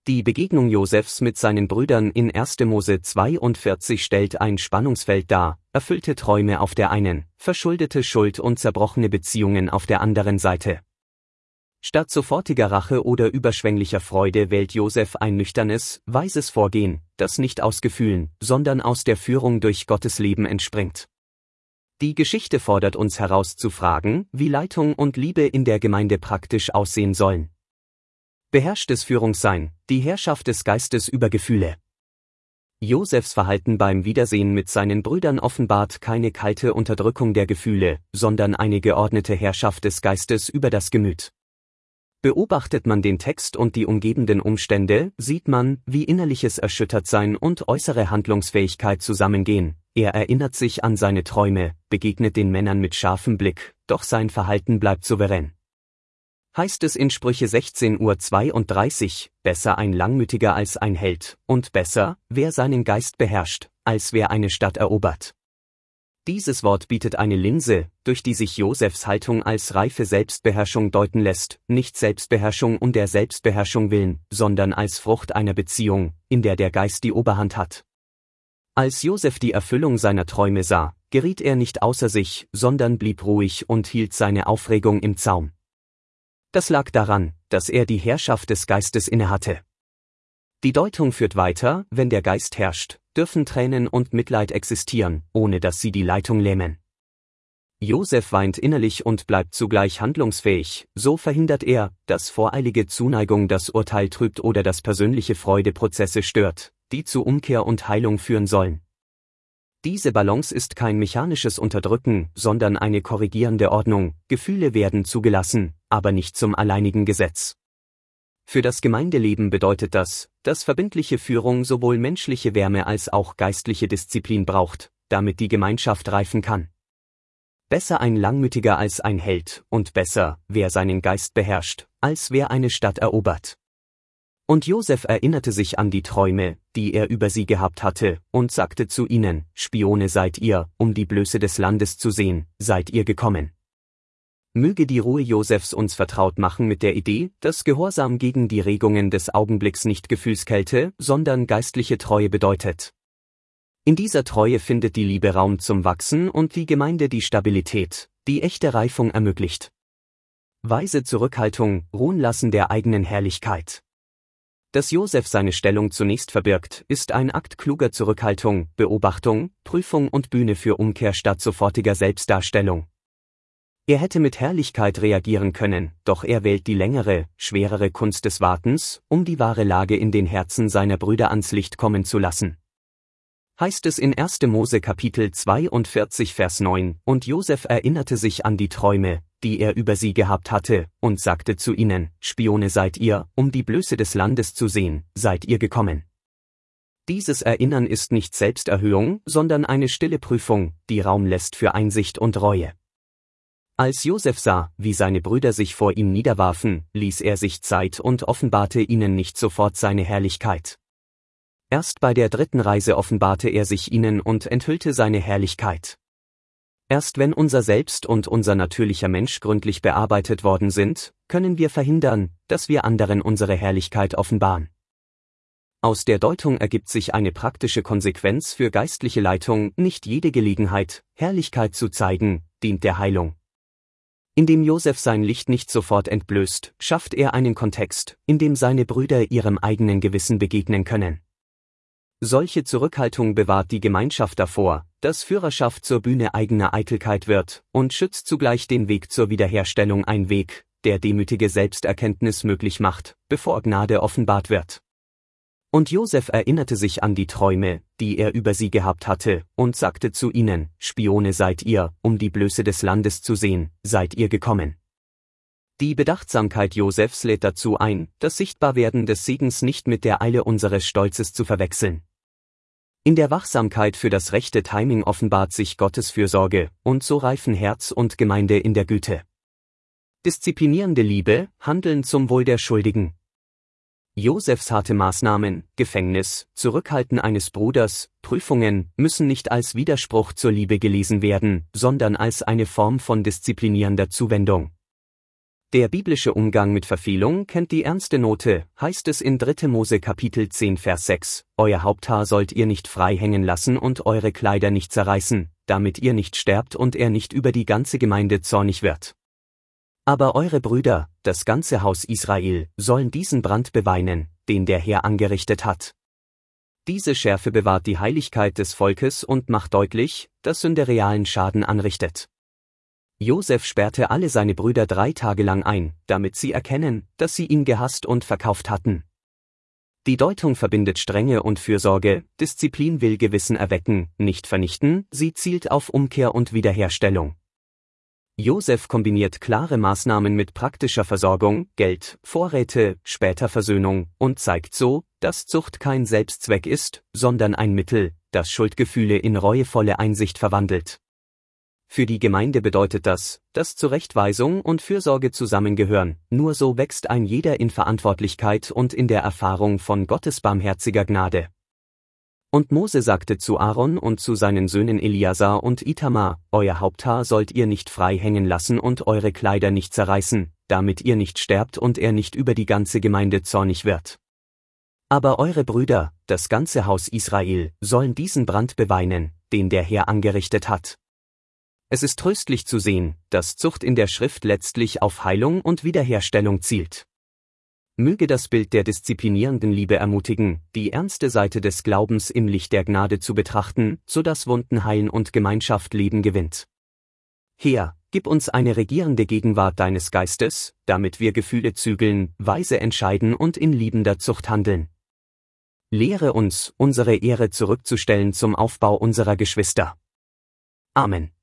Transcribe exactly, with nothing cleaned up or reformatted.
Die Begegnung Josefs mit seinen Brüdern in erster Mose zweiundvierzig stellt ein Spannungsfeld dar, erfüllte Träume auf der einen, verschuldete Schuld und zerbrochene Beziehungen auf der anderen Seite. Statt sofortiger Rache oder überschwänglicher Freude wählt Josef ein nüchternes, weises Vorgehen, das nicht aus Gefühlen, sondern aus der Führung durch Gottes Leben entspringt. Die Geschichte fordert uns heraus zu fragen, wie Leitung und Liebe in der Gemeinde praktisch aussehen sollen. Beherrschtes Führungssein, die Herrschaft des Geistes über Gefühle. Josefs Verhalten beim Wiedersehen mit seinen Brüdern offenbart keine kalte Unterdrückung der Gefühle, sondern eine geordnete Herrschaft des Geistes über das Gemüt. Beobachtet man den Text und die umgebenden Umstände, sieht man, wie innerliches Erschüttertsein und äußere Handlungsfähigkeit zusammengehen. Er erinnert sich an seine Träume, begegnet den Männern mit scharfem Blick, doch sein Verhalten bleibt souverän. Heißt es in Sprüche sechzehn Uhr zweiunddreißig, besser ein Langmütiger als ein Held, und besser, wer seinen Geist beherrscht, als wer eine Stadt erobert. Dieses Wort bietet eine Linse, durch die sich Josefs Haltung als reife Selbstbeherrschung deuten lässt, nicht Selbstbeherrschung um der Selbstbeherrschung willen, sondern als Frucht einer Beziehung, in der der Geist die Oberhand hat. Als Josef die Erfüllung seiner Träume sah, geriet er nicht außer sich, sondern blieb ruhig und hielt seine Aufregung im Zaum. Das lag daran, dass er die Herrschaft des Geistes innehatte. Die Deutung führt weiter, wenn der Geist herrscht, dürfen Tränen und Mitleid existieren, ohne dass sie die Leitung lähmen. Josef weint innerlich und bleibt zugleich handlungsfähig, so verhindert er, dass voreilige Zuneigung das Urteil trübt oder dass persönliche Freude Prozesse stört, die zu Umkehr und Heilung führen sollen. Diese Balance ist kein mechanisches Unterdrücken, sondern eine korrigierende Ordnung, Gefühle werden zugelassen, aber nicht zum alleinigen Gesetz. Für das Gemeindeleben bedeutet das, dass verbindliche Führung sowohl menschliche Wärme als auch geistliche Disziplin braucht, damit die Gemeinschaft reifen kann. Besser ein Langmütiger als ein Held, und besser, wer seinen Geist beherrscht, als wer eine Stadt erobert. Und Josef erinnerte sich an die Träume, die er über sie gehabt hatte, und sagte zu ihnen, Spione seid ihr, um die Blöße des Landes zu sehen, seid ihr gekommen. Möge die Ruhe Josefs uns vertraut machen mit der Idee, dass Gehorsam gegen die Regungen des Augenblicks nicht Gefühlskälte, sondern geistliche Treue bedeutet. In dieser Treue findet die Liebe Raum zum Wachsen und die Gemeinde die Stabilität, die echte Reifung ermöglicht. Weise Zurückhaltung, Ruhen lassen der eigenen Herrlichkeit. Dass Josef seine Stellung zunächst verbirgt, ist ein Akt kluger Zurückhaltung, Beobachtung, Prüfung und Bühne für Umkehr statt sofortiger Selbstdarstellung. Er hätte mit Herrlichkeit reagieren können, doch er wählt die längere, schwerere Kunst des Wartens, um die wahre Lage in den Herzen seiner Brüder ans Licht kommen zu lassen. Heißt es in erster Mose Kapitel zweiundvierzig Vers neun, und Josef erinnerte sich an die Träume, die er über sie gehabt hatte, und sagte zu ihnen, Spione seid ihr, um die Blöße des Landes zu sehen, seid ihr gekommen. Dieses Erinnern ist nicht Selbsterhöhung, sondern eine stille Prüfung, die Raum lässt für Einsicht und Reue. Als Josef sah, wie seine Brüder sich vor ihm niederwarfen, ließ er sich Zeit und offenbarte ihnen nicht sofort seine Herrlichkeit. Erst bei der dritten Reise offenbarte er sich ihnen und enthüllte seine Herrlichkeit. Erst wenn unser Selbst und unser natürlicher Mensch gründlich bearbeitet worden sind, können wir verhindern, dass wir anderen unsere Herrlichkeit offenbaren. Aus der Deutung ergibt sich eine praktische Konsequenz für geistliche Leitung: Nicht jede Gelegenheit, Herrlichkeit zu zeigen, dient der Heilung. Indem Josef sein Licht nicht sofort entblößt, schafft er einen Kontext, in dem seine Brüder ihrem eigenen Gewissen begegnen können. Solche Zurückhaltung bewahrt die Gemeinschaft davor, dass Führerschaft zur Bühne eigener Eitelkeit wird, und schützt zugleich den Weg zur Wiederherstellung, ein Weg, der demütige Selbsterkenntnis möglich macht, bevor Gnade offenbart wird. Und Josef erinnerte sich an die Träume, die er über sie gehabt hatte, und sagte zu ihnen, Spione seid ihr, um die Blöße des Landes zu sehen, seid ihr gekommen. Die Bedachtsamkeit Josefs lädt dazu ein, das Sichtbarwerden des Segens nicht mit der Eile unseres Stolzes zu verwechseln. In der Wachsamkeit für das rechte Timing offenbart sich Gottes Fürsorge, und so reifen Herz und Gemeinde in der Güte. Disziplinierende Liebe, Handeln zum Wohl der Schuldigen. Josefs harte Maßnahmen, Gefängnis, Zurückhalten eines Bruders, Prüfungen, müssen nicht als Widerspruch zur Liebe gelesen werden, sondern als eine Form von disziplinierender Zuwendung. Der biblische Umgang mit Verfehlung kennt die ernste Note, heißt es in dritter Mose Kapitel zehn Vers sechs, Euer Haupthaar sollt ihr nicht frei hängen lassen und eure Kleider nicht zerreißen, damit ihr nicht sterbt und er nicht über die ganze Gemeinde zornig wird. Aber eure Brüder, das ganze Haus Israel, sollen diesen Brand beweinen, den der Herr angerichtet hat. Diese Schärfe bewahrt die Heiligkeit des Volkes und macht deutlich, dass Sünde realen Schaden anrichtet. Josef sperrte alle seine Brüder drei Tage lang ein, damit sie erkennen, dass sie ihn gehasst und verkauft hatten. Die Deutung verbindet Strenge und Fürsorge, Disziplin will Gewissen erwecken, nicht vernichten, sie zielt auf Umkehr und Wiederherstellung. Josef kombiniert klare Maßnahmen mit praktischer Versorgung, Geld, Vorräte, später Versöhnung und zeigt so, dass Zucht kein Selbstzweck ist, sondern ein Mittel, das Schuldgefühle in reuevolle Einsicht verwandelt. Für die Gemeinde bedeutet das, dass Zurechtweisung und Fürsorge zusammengehören, nur so wächst ein jeder in Verantwortlichkeit und in der Erfahrung von Gottes barmherziger Gnade. Und Mose sagte zu Aaron und zu seinen Söhnen Eliasar und Itamar, Euer Haupthaar sollt ihr nicht frei hängen lassen und eure Kleider nicht zerreißen, damit ihr nicht sterbt und er nicht über die ganze Gemeinde zornig wird. Aber eure Brüder, das ganze Haus Israel, sollen diesen Brand beweinen, den der Herr angerichtet hat. Es ist tröstlich zu sehen, dass Zucht in der Schrift letztlich auf Heilung und Wiederherstellung zielt. Möge das Bild der disziplinierenden Liebe ermutigen, die ernste Seite des Glaubens im Licht der Gnade zu betrachten, sodass Wunden heilen und Gemeinschaft Leben gewinnt. Herr, gib uns eine regierende Gegenwart deines Geistes, damit wir Gefühle zügeln, weise entscheiden und in liebender Zucht handeln. Lehre uns, unsere Ehre zurückzustellen zum Aufbau unserer Geschwister. Amen.